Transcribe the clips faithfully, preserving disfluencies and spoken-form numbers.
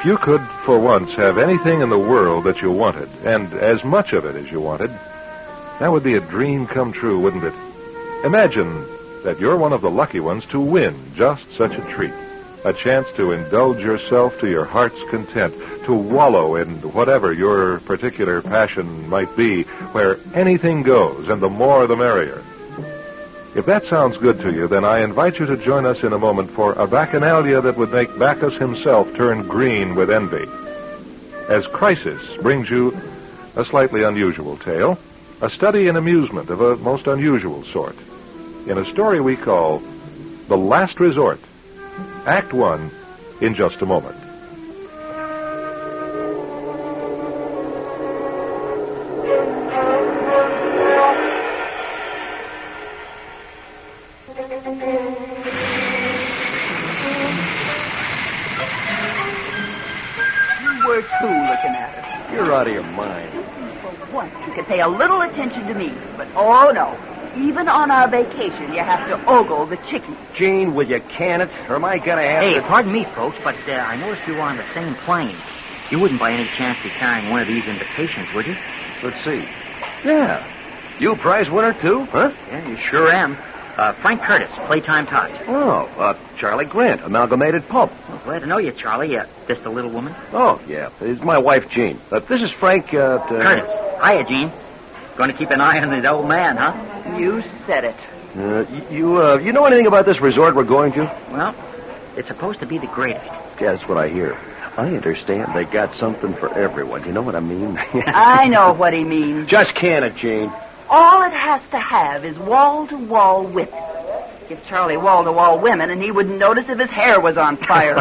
If you could, for once, have anything in the world that you wanted, and as much of it as you wanted, that would be a dream come true, wouldn't it? Imagine that you're one of the lucky ones to win just such a treat. A chance to indulge yourself to your heart's content, to wallow in whatever your particular passion might be, where anything goes, and the more the merrier. If that sounds good to you, then I invite you to join us in a moment for a bacchanalia that would make Bacchus himself turn green with envy. As Crisis brings you a slightly unusual tale, a study in amusement of a most unusual sort, in a story we call The Last Resort. Act One, in just a moment. You were too looking at her. You're out of your mind. For once, you could pay a little attention to me, but oh no. Even on our vacation, you have to ogle the chickies. Gene, will you can it? Or am I going to have Hey, to... pardon me, folks, but uh, I noticed you were on the same plane. You wouldn't by any chance be carrying one of these invitations, would you? Let's see. Yeah. You a prize winner, too, huh? Yeah, you sure am. Uh, Frank Curtis, Playtime Tots. Oh, uh, Charlie Grant, Amalgamated Pulp. Well, glad to know you, Charlie. Uh, just a little woman. Oh, yeah. It's my wife, Jean. Uh, this is Frank, uh... uh Curtis. Hiya, Gene. Going to keep an eye on the old man, huh? You said it. Uh, you, uh, you know anything about this resort we're going to? Well, it's supposed to be the greatest. Yeah, that's what I hear. I understand they got something for everyone. You know what I mean? I know what he means. Just can it, Jean. All it has to have is wall-to-wall women. Give Charlie wall-to-wall women, and he wouldn't notice if his hair was on fire.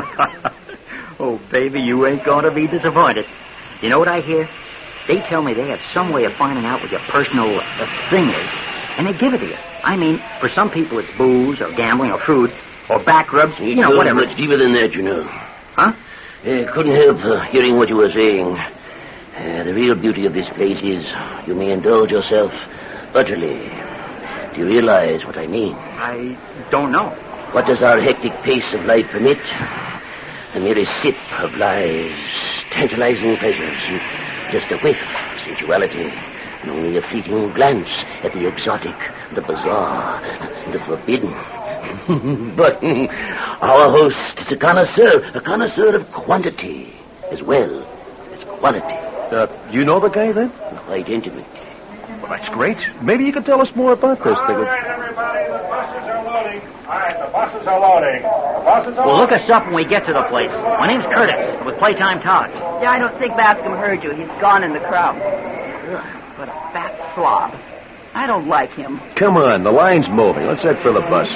Oh, baby, you ain't going to be disappointed. You know what I hear? They tell me they have some way of finding out what your personal uh, thing is, and they give it to you. I mean, for some people it's booze or gambling or food or back rubs, you know, whatever. Much deeper than that, you know. Huh? I couldn't help uh, hearing what you were saying. Uh, the real beauty of this place is you may indulge yourself utterly. Do you realize what I mean? I don't know. What does our hectic pace of life permit? The merest sip of life's tantalizing pleasures, and just a whiff of sensuality, and only a fleeting glance at the exotic, the bizarre, the forbidden. But our host is a connoisseur, a connoisseur of quantity as well as quality. Uh, you know the guy, then? Quite intimate. Well, that's great. Maybe you could tell us more about this. All right, everybody, the buses are loading. All right, the buses are loading. The buses are Well, look loading. us up when we get to the place. My name's Curtis, with Playtime Tots. Yeah, I don't think Bascom heard you. He's gone in the crowd. Ugh, what a fat slob. I don't like him. Come on, the line's moving. Let's head for the bus.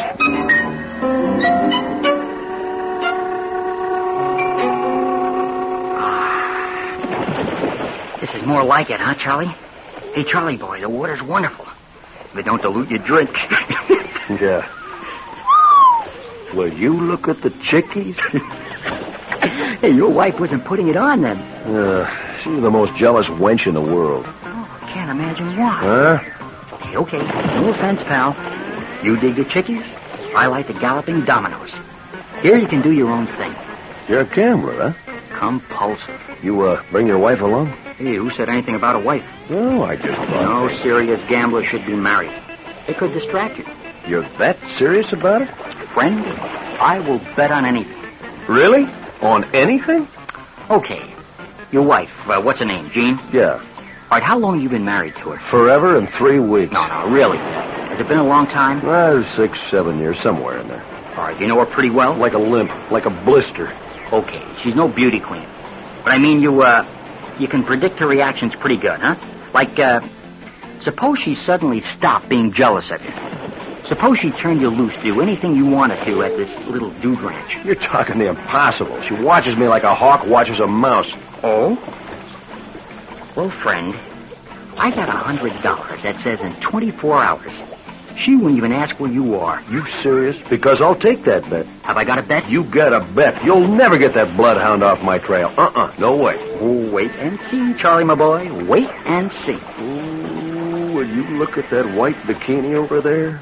This is more like it, huh, Charlie? Hey, Charlie boy, the water's wonderful. But don't dilute your drink. Yeah. Will you look at the chickies? Hey, your wife wasn't putting it on then. Uh, she's the most jealous wench in the world. Oh, I can't imagine why. Huh? Okay, okay. No offense, pal. You dig the chickies? I like the galloping dominoes. Here you can do your own thing. You're a gambler, huh? Compulsive. You, uh, bring your wife along? Hey, who said anything about a wife? Oh, I just thought... No serious gambler should be married. It could distract you. You're that serious about it? Friend, I will bet on anything. Really? On anything? Okay. Your wife, uh, what's her name, Jean? Yeah. All right, how long you been married to her? Forever and three weeks. No, no, really. Has it been a long time? Well, six, seven years, somewhere in there. All right, you know her pretty well? Like a limp, like a blister. Okay, she's no beauty queen. But I mean, you, uh, you can predict her reactions pretty good, huh? Like, uh, suppose she suddenly stopped being jealous of you. Suppose she turned you loose to do anything you wanted to at this little dude ranch. You're talking the impossible. She watches me like a hawk watches a mouse. Oh? Well, friend, I got a hundred dollars that says in twenty-four hours. She wouldn't even ask where you are. You serious? Because I'll take that bet. Have I got a bet? You got a bet. You'll never get that bloodhound off my trail. Uh-uh. No way. Oh, wait and see, Charlie, my boy. Wait and see. Ooh, will you look at that white bikini over there?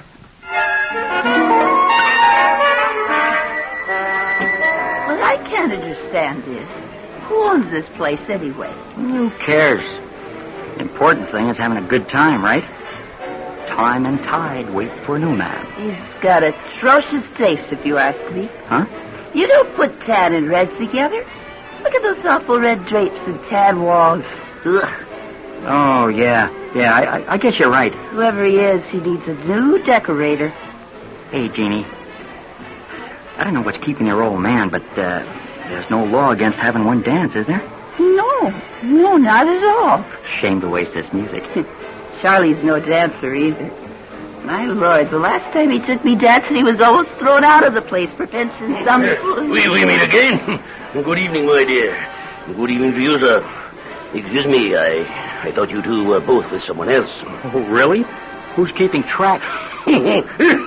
What I can't understand is, Who owns this place anyway? Who cares? The important thing is having a good time, right? Time and tide wait for no man. He's got atrocious taste, if you ask me. Huh? You don't put tan and reds together. Look at those awful red drapes and tan walls. Ugh. Oh, yeah. Yeah, I, I, I guess you're right. Whoever he is, he needs a new decorator. Hey, Jeannie. I don't know what's keeping your old man, but uh, there's no law against having one dance, is there? No, no, not at all. Shame to waste this music. Charlie's no dancer either. My Lord, the last time he took me dancing, he was almost thrown out of the place for pinching some... we, we meet again. Good evening, my dear. Good evening to you, sir. Excuse me, I I thought you two were both with someone else. Oh, really? Who's keeping track? I,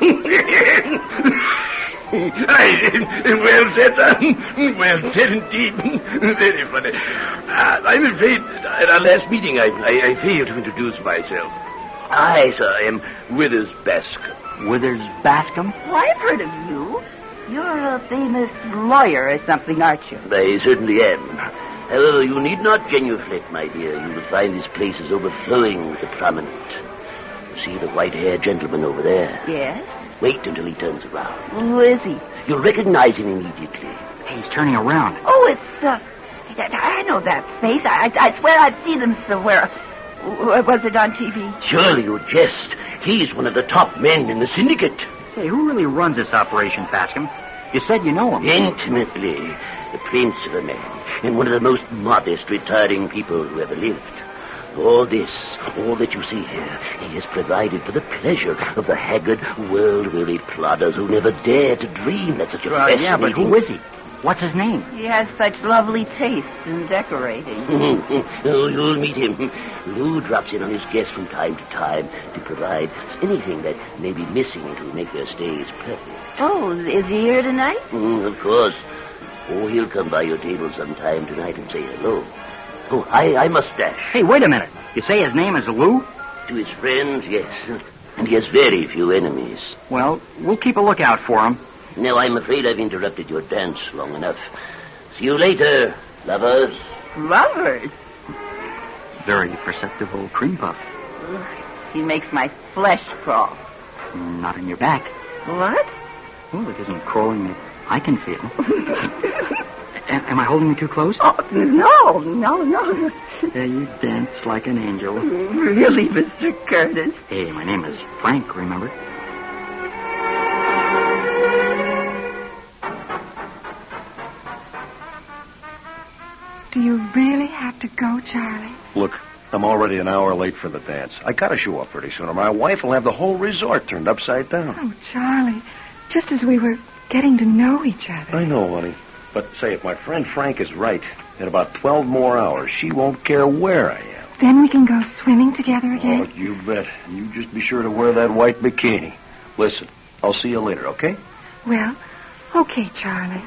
well said, sir. Well said indeed. Very funny. Uh, I'm afraid at our last meeting I, I, I failed to introduce myself. I, sir, am Withers Bascom. Withers Bascom? Well, I've heard of you. You're a famous lawyer or something, aren't you? I certainly am. However, you need not genuflect, my dear. You will find this place is overflowing with the prominent. You see the white-haired gentleman over there? Yes? Wait until he turns around. Who is he? You'll recognize him immediately. Hey, he's turning around. Oh, it's, uh... I know that face. I, I swear I've seen him somewhere. Was it on T V? Surely you jest. He's one of the top men in the syndicate. Say, who really runs this operation, Bascom? You said you know him. Intimately. The prince of a man, and one of the most modest, retiring people who ever lived. All this, all that you see here, he has provided for the pleasure of the haggard, world-weary plodders who never dare to dream that such a uh, fascinating... Yeah, but who is he? What's his name? He has such lovely taste in decorating. Oh, you'll meet him. Lou drops in on his guests from time to time to provide anything that may be missing to make their stays perfect. Oh, is he here tonight? Mm, of course. Oh, he'll come by your table sometime tonight and say hello. Oh, I, I must dash. Hey, wait a minute. You say his name is Lou? To his friends, yes. And he has very few enemies. Well, we'll keep a lookout for him. Now, I'm afraid I've interrupted your dance long enough. See you later, lovers. Lovers? Very perceptive old cream puff. He makes my flesh crawl. Not in your back. What? Oh, it isn't crawling that I can feel. am, am I holding you too close? Oh, no, no, no. Yeah, you dance like an angel. Really, Mister Curtis? Hey, my name is Frank, remember? Do you really have to go, Charlie? Look, I'm already an hour late for the dance. I gotta show up pretty soon, or my wife will have the whole resort turned upside down. Oh, Charlie, just as we were getting to know each other. I know, honey. But say, if my friend Frank is right, in about twelve more hours, she won't care where I am. Then we can go swimming together again? Oh, you bet. You just be sure to wear that white bikini. Listen, I'll see you later, okay? Well, okay, Charlie.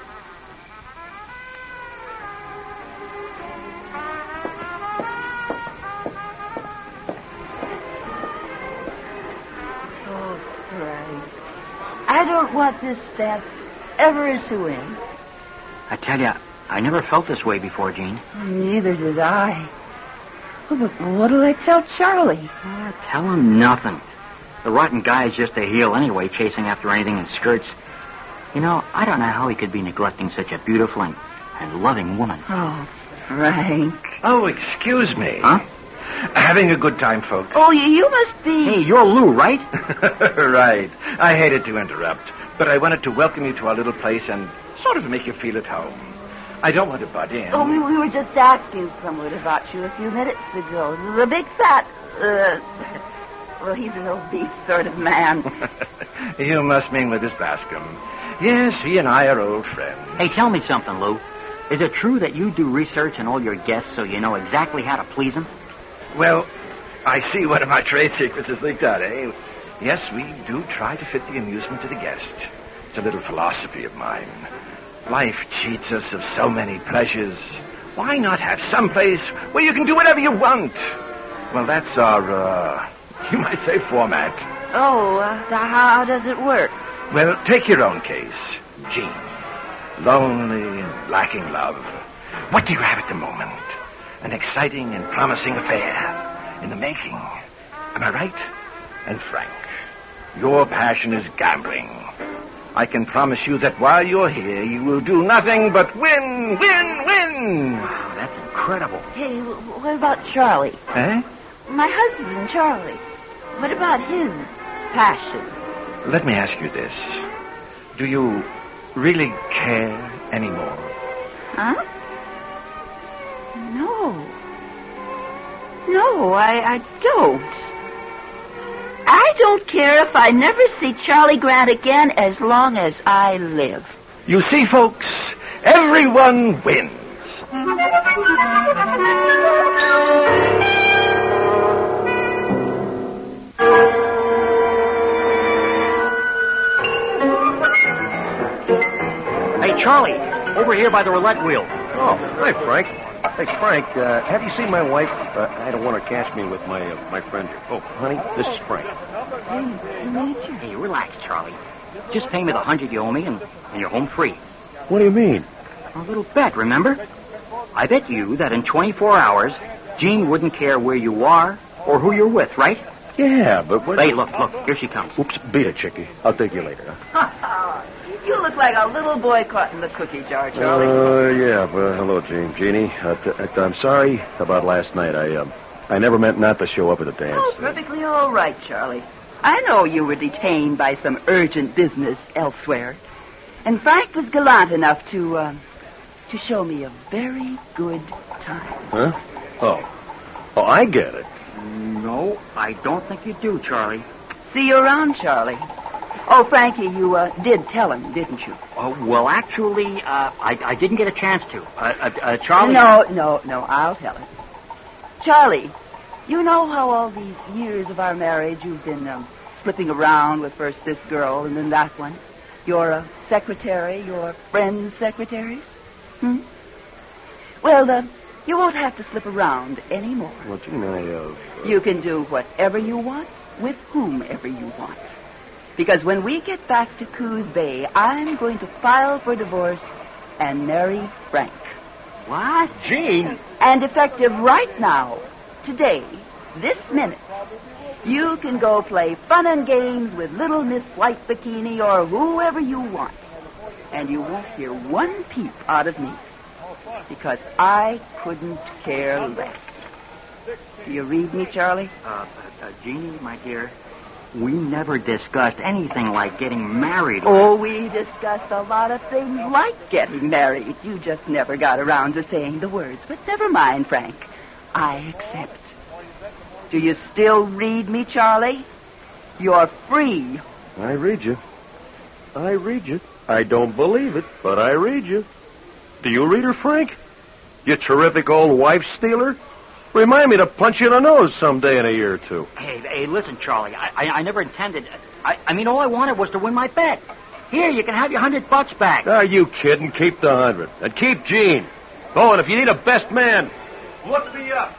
I don't want this dance ever to end. I tell you, I never felt this way before, Jean. Neither did I. Oh, but what'll I tell Charlie? Uh, tell him nothing. The rotten guy's just a heel anyway, chasing after anything in skirts. You know, I don't know how he could be neglecting such a beautiful and, and loving woman. Oh, Frank. Oh, excuse me. Huh? Having a good time, folks? Oh, you, you must be... Hey, you're Lou, right? Right. I hated to interrupt, but I wanted to welcome you to our little place and sort of make you feel at home. I don't want to butt in. Oh, we, we were just asking someone about you a few minutes ago. The big fat... Uh, well, he's an obese sort of man. You must mean Withers Bascom. Yes, he and I are old friends. Hey, tell me something, Lou. Is it true that you do research on all your guests so you know exactly how to please them? Well, I see one of my trade secrets is leaked out, eh? Yes, we do try to fit the amusement to the guest. It's a little philosophy of mine. Life cheats us of so many pleasures. Why not have some place where you can do whatever you want? Well, that's our, uh, you might say, format. Oh, uh, how does it work? Well, take your own case. Jean. Lonely and lacking love. what do you have at the moment? An exciting and promising affair in the making. Am I right? And Frank, your passion is gambling. I can promise you that while you're here, you will do nothing but win, win, win. Wow, that's incredible. Hey, wh- what about Charlie? Eh? My husband, Charlie. What about his passion? Let me ask you this. Do you really care anymore? Huh? No. No, I, I don't. I don't care if I never see Charlie Grant again as long as I live. You see, folks, everyone wins. Hey, Charlie, over here by the roulette wheel. Oh, hi, Frank. Hey, Frank, uh, have you seen my wife? Uh, I don't want her to catch me with my uh, my friend here. Oh, honey, this is Frank. Hey, meet you. Hey, relax, Charlie. Just pay me the hundred you owe me, and, and you're home free. What do you mean? A little bet, remember? I bet you that in twenty-four hours, Jean wouldn't care where you are or who you're with, right? Yeah, but what... Hey, look, look, here she comes. Oops, beat it, Chickie. I'll take you later. Huh? You look like a little boy caught in the cookie jar, Charlie. Uh, yeah, but hello, Jean. Jeannie, uh, t- uh, I'm sorry about last night. I, um, I never meant not to show up at the dance. Oh, perfectly all right, Charlie. I know you were detained by some urgent business elsewhere. And Frank was gallant enough to, uh, to show me a very good time. Huh? Oh. Oh, I get it. No, I don't think you do, Charlie. See you around, Charlie. Oh, Frankie, you uh, did tell him, didn't you? Oh, well, actually, uh, I, I didn't get a chance to. Uh, uh, uh, Charlie... No, no, no, I'll tell him. Charlie, you know how all these years of our marriage you've been um, slipping around with first this girl and then that one? Your uh, secretary, your friend's secretaries? Hmm? Well, uh, you won't have to slip around anymore. Well, Jean, I, uh... You can do whatever you want with whomever you want. Because when we get back to Coos Bay, I'm going to file for divorce and marry Frank. What? Jean! And effective right now, today, this minute, you can go play fun and games with Little Miss White Bikini or whoever you want. And you won't hear one peep out of me. Because I couldn't care less. Do you read me, Charlie? Uh, uh, Jeannie, my dear, we never discussed anything like getting married. Oh, we discussed a lot of things like getting married. You just never got around to saying the words. But never mind, Frank. I accept. Do you still read me, Charlie? You're free. I read you. I read you. I don't believe it, but I read you. Do you read her, Frank? You terrific old wife stealer? Remind me to punch you in the nose someday in a year or two. Hey, hey, listen, Charlie. I, I, I never intended... I, I mean, all I wanted was to win my bet. Here, you can have your hundred bucks back. Are you kidding? Keep the hundred. And keep Jean. Oh, and if you need a best man, look me up.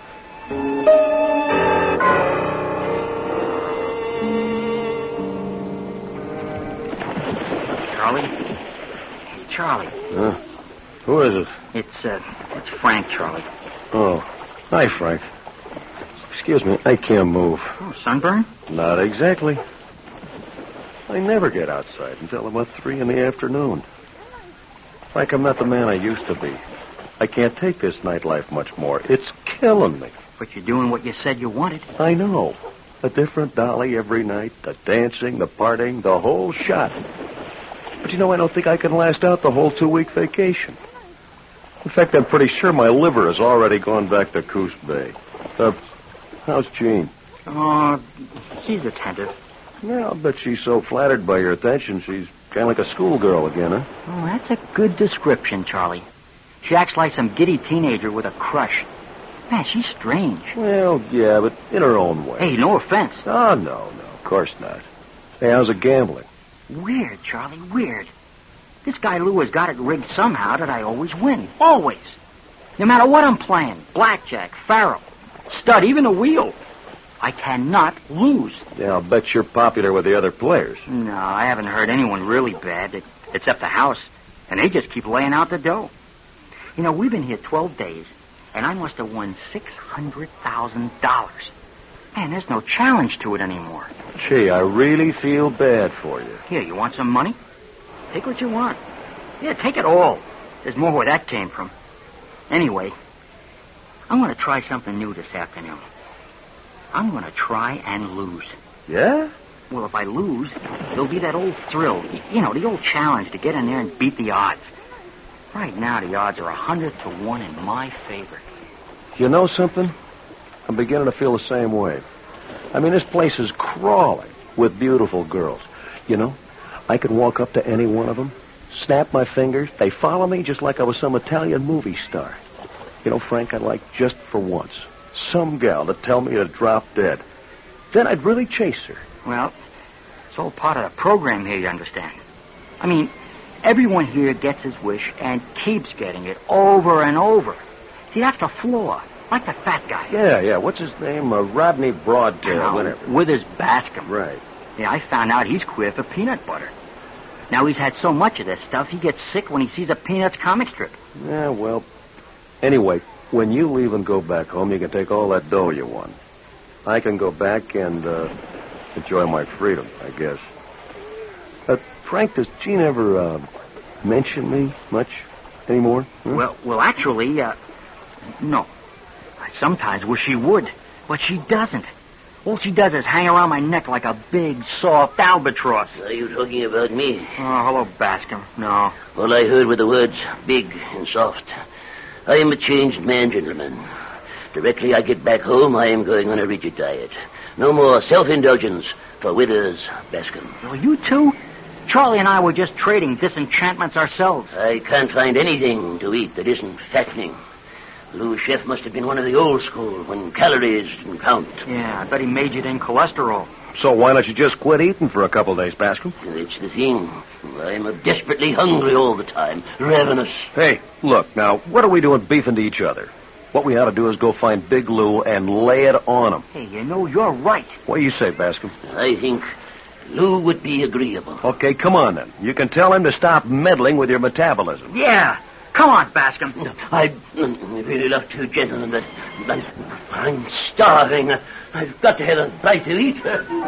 Charlie? Hey, Charlie. Huh? Who is it? It's, uh, it's Frank, Charlie. Oh. Hi, Frank. Excuse me, I can't move. Oh, sunburn? Not exactly. I never get outside until about three in the afternoon. Frank, I'm not the man I used to be. I can't take this nightlife much more. It's killing me. But you're doing what you said you wanted. I know. A different dolly every night, the dancing, the partying, the whole shot. But you know, I don't think I can last out the whole two-week vacation. In fact, I'm pretty sure my liver has already gone back to Coos Bay. Uh, how's Jean? Oh, she's attentive. Yeah, I'll bet she's so flattered by your attention, she's kind of like a schoolgirl again, huh? Oh, that's a good description, Charlie. She acts like some giddy teenager with a crush. Man, she's strange. Well, yeah, but in her own way. Hey, no offense. Oh, no, no, of course not. Hey, how's it gambling? Weird, Charlie, weird. This guy Lou has got it rigged somehow that I always win. Always. No matter what I'm playing. Blackjack, faro, stud, even the wheel. I cannot lose. Yeah, I'll bet you're popular with the other players. No, I haven't heard anyone really bad, except the house. And they just keep laying out the dough. You know, we've been here twelve days, and I must have won six hundred thousand dollars. Man, there's no challenge to it anymore. Gee, I really feel bad for you. Here, you want some money? Take what you want. Yeah, take it all. There's more where that came from. Anyway, I'm going to try something new this afternoon. I'm going to try and lose. Yeah? Well, if I lose, there'll be that old thrill. You know, the old challenge to get in there and beat the odds. Right now, the odds are a hundred to one in my favor. You know something? I'm beginning to feel the same way. I mean, this place is crawling with beautiful girls. You know, I could walk up to any one of them, snap my fingers, they follow me just like I was some Italian movie star. You know, Frank, I'd like just for once some gal to tell me to drop dead. Then I'd really chase her. Well, it's all part of the program here, you understand. I mean, everyone here gets his wish and keeps getting it over and over. See, that's the flaw. Like the fat guy. Yeah, yeah. What's his name? Uh, Rodney Broadtail, whatever. Withers Bascom. Right. Yeah, I found out he's queer for peanut butter. Now, he's had so much of this stuff, he gets sick when he sees a Peanuts comic strip. Yeah, well, anyway, when you leave and go back home, you can take all that dough you won. I can go back and uh, enjoy my freedom, I guess. Uh, Frank, does Jean ever uh, mention me much anymore? Huh? Well, well, actually, uh, no. I sometimes wish she would, but she doesn't. All she does is hang around my neck like a big, soft albatross. Are you talking about me? Oh, hello, Bascom. No. All I heard were the words big and soft. I am a changed man, gentlemen. Directly I get back home, I am going on a rigid diet. No more self-indulgence for Withers Bascom. Well, you too? Charlie and I were just trading disenchantments ourselves. I can't find anything to eat that isn't fattening. Lou's chef must have been one of the old school when calories didn't count. Yeah, I bet he majored in cholesterol. So why don't you just quit eating for a couple of days, Bascom? That's the thing. I'm desperately hungry all the time. Ravenous. Hey, look, now, what are we doing beefing to each other? What we ought to do is go find Big Lou and lay it on him. Hey, you know, you're right. What do you say, Bascom? I think Lou would be agreeable. Okay, come on, then. You can tell him to stop meddling with your metabolism. Yeah. Come on, Bascom. I'd really love to, gentlemen, but I'm, I'm starving. I've got to have a bite to eat.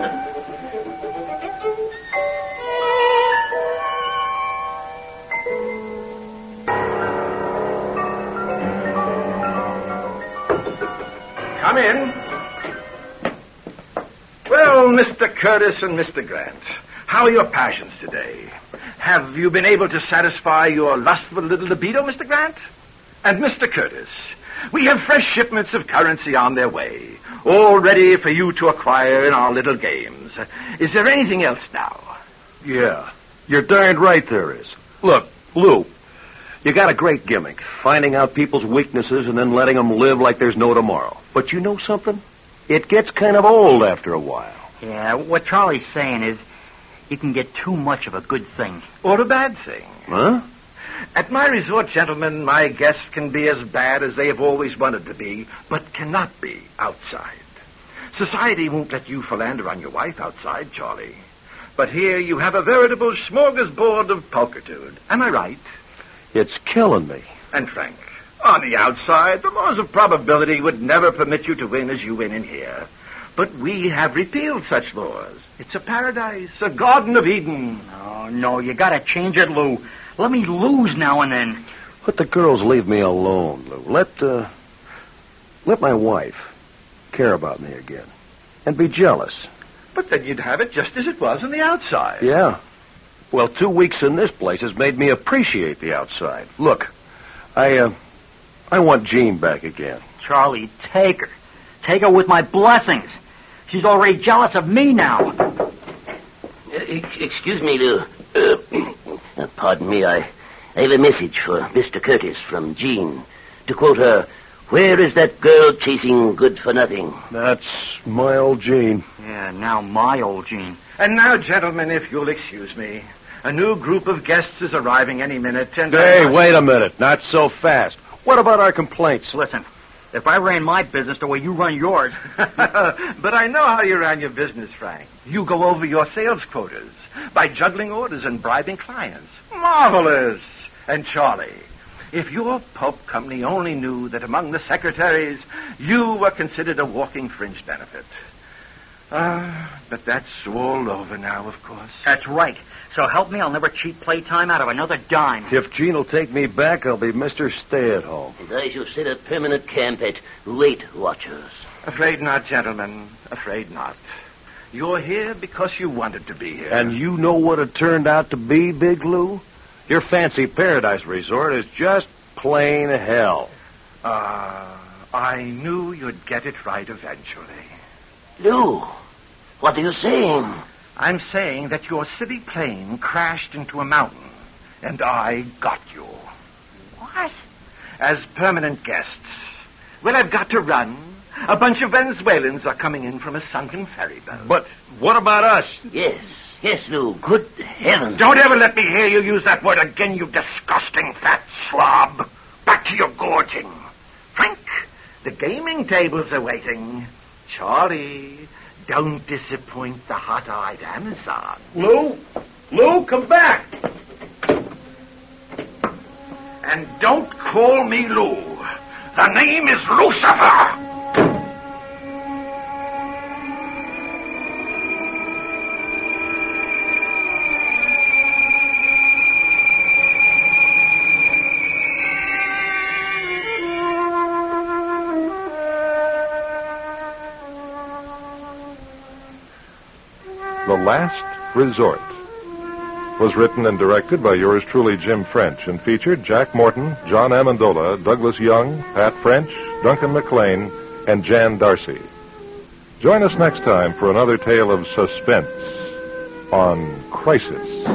Come in. Well, Mister Curtis and Mister Grant, how are your passions today? Have you been able to satisfy your lustful little libido, Mister Grant? And Mister Curtis, we have fresh shipments of currency on their way, all ready for you to acquire in our little games. Is there anything else now? Yeah, you're darned right there is. Look, Lou, you got a great gimmick, finding out people's weaknesses and then letting them live like there's no tomorrow. But you know something? It gets kind of old after a while. Yeah, what Charlie's saying is you can get too much of a good thing. Or a bad thing. Huh? At my resort, gentlemen, my guests can be as bad as they have always wanted to be, but cannot be outside. Society won't let you philander on your wife outside, Charlie. But here you have a veritable smorgasbord of pulchritude. Am I right? It's killing me. And Frank, on the outside, the laws of probability would never permit you to win as you win in here. But we have repealed such laws. It's a paradise, a Garden of Eden. No, no, you gotta change it, Lou. Let me lose now and then. Let the girls leave me alone, Lou. Let, uh, let my wife care about me again. And be jealous. But then you'd have it just as it was on the outside. Yeah. Well, two weeks in this place has made me appreciate the outside. Look, I, uh, I want Jean back again. Charlie, take her. Take her with my blessings. She's already jealous of me now. Uh, ex- excuse me, Lou. Uh, pardon me, I, I have a message for Mister Curtis from Jean. To quote her, "Where is that girl chasing good for nothing?" That's my old Jean. Yeah, now my old Jean. And now, gentlemen, if you'll excuse me, a new group of guests is arriving any minute, and... Hey, I... wait a minute. Not so fast. What about our complaints? Listen, if I ran my business the way you run yours... But I know how you ran your business, Frank. You go over your sales quotas by juggling orders and bribing clients. Marvelous! And Charlie, If your pulp company only knew that among the secretaries, you were considered a walking fringe benefit. Ah, but that's all over now, of course. That's right. So help me, I'll never cheat playtime out of another dime. If Gene will take me back, I'll be Mister Stay-at-home. And I shall set a permanent camp at Weight Watchers. Afraid not, gentlemen. Afraid not. You're here because you wanted to be here. And you know what it turned out to be, Big Lou? Your fancy paradise resort is just plain hell. Ah, uh, I knew you'd get it right eventually. Lou, what are you saying? I'm saying that your city plane crashed into a mountain, and I got you. What? As permanent guests. Well, I've got to run. A bunch of Venezuelans are coming in from a sunken ferry boat. But what about us? Yes, yes, Lou. Good heavens. Don't ever let me hear you use that word again, you disgusting fat slob. Back to your gorging. Frank, the gaming tables are waiting. Charlie, don't disappoint the hot-eyed Amazon. Lou? Lou, come back! And don't call me Lou. The name is Lucifer. The Last Resort was written and directed by yours truly, Jim French, and featured Jack Morton, John Amendola, Douglas Young, Pat French, Duncan McLean, and Jan Darcy. Join us next time for another tale of suspense on Crisis.